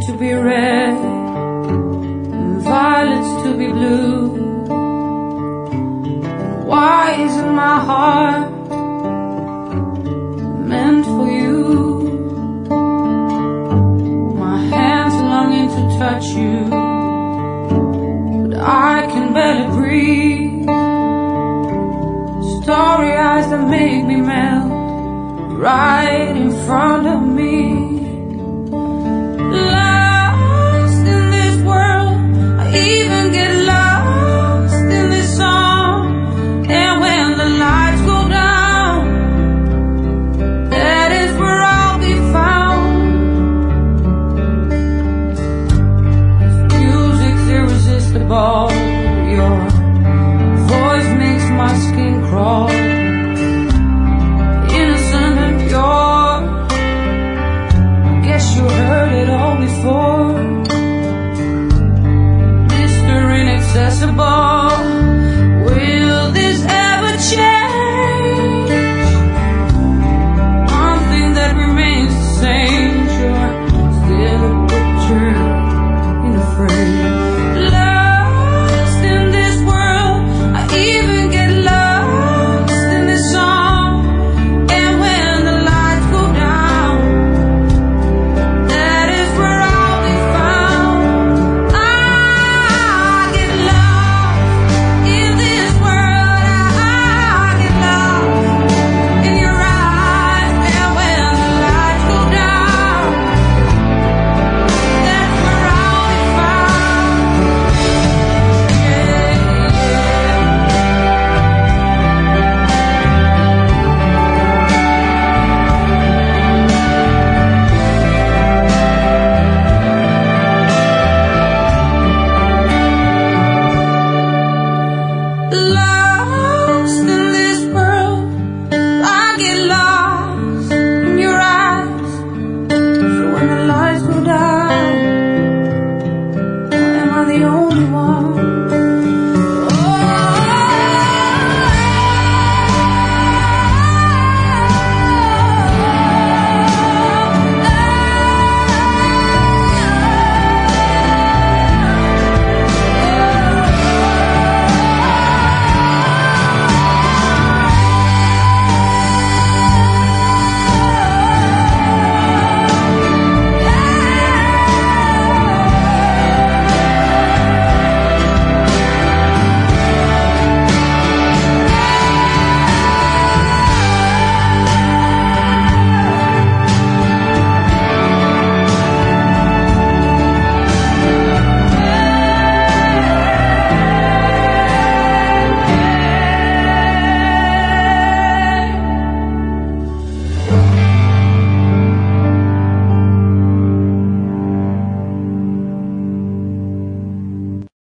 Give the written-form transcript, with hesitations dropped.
to be red and violets to be blue. And why isn't my heart meant for you? My hands are longing to touch you, but I can barely breathe. Starry eyes that make me melt right in front of me.